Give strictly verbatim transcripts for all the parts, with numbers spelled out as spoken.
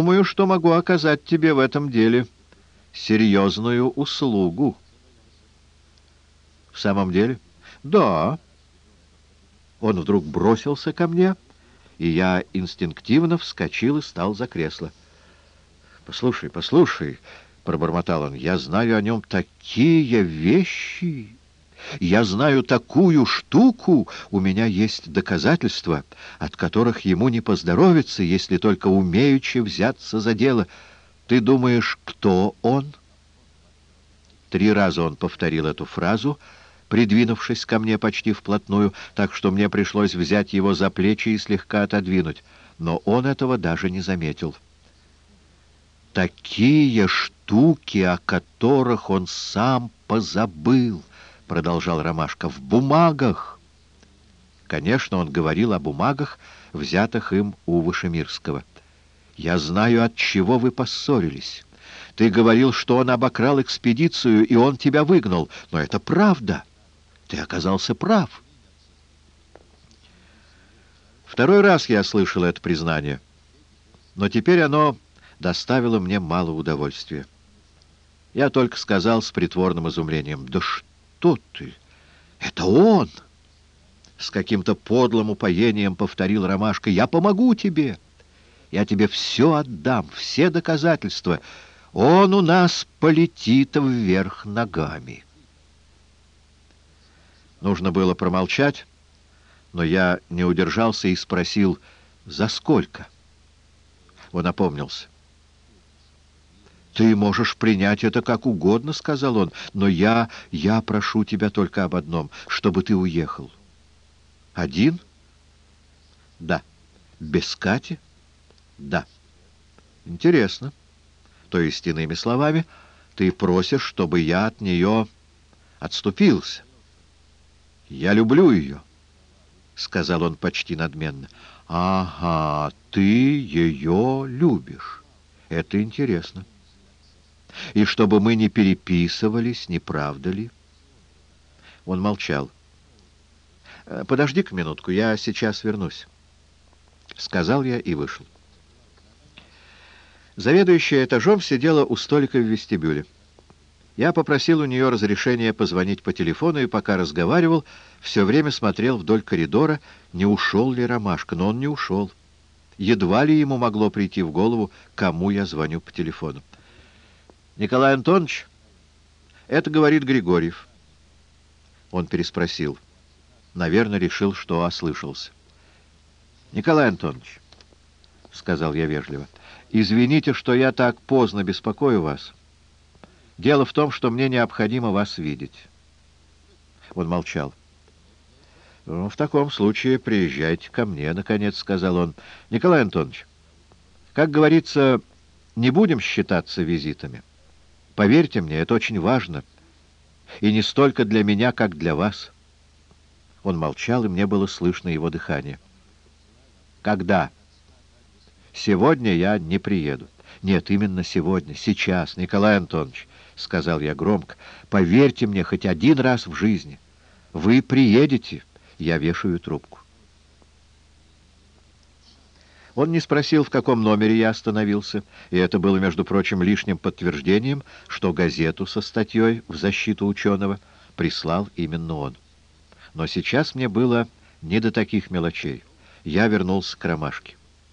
думаю, что могу оказать тебе в этом деле серьезную услугу». «В самом деле?» «Да». Он вдруг бросился ко мне, и я инстинктивно вскочил и стал за кресло. «Послушай, послушай», — пробормотал он, — «я знаю о нем такие вещи, я знаю такую штуку, у меня есть доказательства, от которых ему не поздоровится, если только умеючи взяться за дело. Ты думаешь, кто он?» Три раза он повторил эту фразу, придвинувшись ко мне почти вплотную, так что мне пришлось взять его за плечи и слегка отодвинуть, но он этого даже не заметил. «Такие штуки, о которых он сам позабыл», — продолжал Ромашка, — «в бумагах». Конечно, он говорил о бумагах, взятых им у Вышемирского. «Я знаю, от чего вы поссорились. Ты говорил, что он обокрал экспедицию, и он тебя выгнал. Но это правда. Ты оказался прав». Второй раз я слышал это признание, но теперь оно доставило мне мало удовольствия. Я только сказал с притворным изумлением: «Да что ты! Это он!» С каким-то подлым упоением повторил Ромашка: «Я помогу тебе! Я тебе все отдам, все доказательства. Он у нас полетит вверх ногами». Нужно было промолчать, но я не удержался и спросил: «За сколько?» Он опомнился. «Ты можешь принять это как угодно, — сказал он, — но я, я прошу тебя только об одном, чтобы ты уехал». «Один?» «Да». «Без Кати?» «Да». «Интересно. То есть, иными словами, ты просишь, чтобы я от нее отступился?» «Я люблю ее», — сказал он почти надменно. «Ага, ты ее любишь. Это интересно. И чтобы мы не переписывались, не правда ли?» Он молчал. «Подожди-ка минутку, я сейчас вернусь», — сказал я и вышел. Заведующая этажом сидела у столика в вестибюле. Я попросил у нее разрешения позвонить по телефону, и пока разговаривал, все время смотрел вдоль коридора, не ушел ли Ромашка, но он не ушел. Едва ли ему могло прийти в голову, кому я звоню по телефону. «Николай Антонович, это говорит Григорьев». Он переспросил. Наверное, решил, что ослышался. «Николай Антонович», — сказал я вежливо, — «извините, что я так поздно беспокою вас. Дело в том, что мне необходимо вас видеть». Он молчал. «Ну, в таком случае приезжайте ко мне, — наконец сказал он. — Николай Антонович, как говорится, не будем считаться визитами. Поверьте мне, это очень важно. И не столько для меня, как для вас». Он молчал, и мне было слышно его дыхание. «Когда?» «Сегодня я не приеду». «Нет, именно сегодня, сейчас, Николай Антонович», — сказал я громко, — «поверьте мне хоть один раз в жизни. Вы приедете». Я вешаю трубку. Он не спросил, в каком номере я остановился, и это было, между прочим, лишним подтверждением, что газету со статьей в защиту ученого прислал именно он. Но сейчас мне было не до таких мелочей. Я вернулся к Ромашке.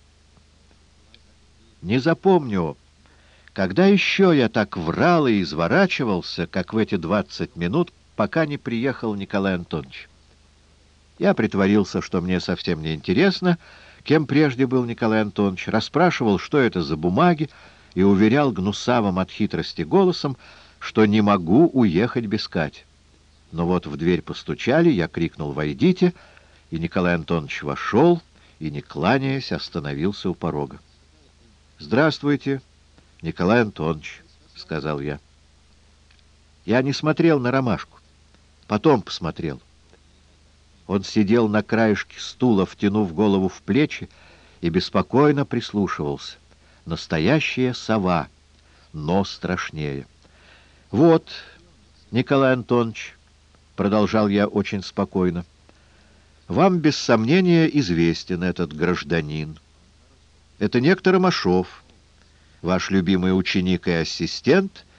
Не запомню, когда еще я так врал и изворачивался, как в эти двадцать минут, пока не приехал Николай Антонович. Я притворился, что мне совсем не интересно, кем прежде был Николай Антонович, расспрашивал, что это за бумаги, и уверял гнусавым от хитрости голосом, что не могу уехать без Кати. Но вот в дверь постучали, я крикнул: «Войдите!» и Николай Антонович вошел и, не кланяясь, остановился у порога. «Здравствуйте, Николай Антонович», — сказал я. Я не смотрел на Ромашку, потом посмотрел. Он сидел на краешке стула, втянув голову в плечи, и беспокойно прислушивался. Настоящая сова, но страшнее. «Вот, Николай Антонович», — продолжал я очень спокойно, — «вам без сомнения известен этот гражданин. Это некто Ромашов, Ваш любимый ученик и ассистент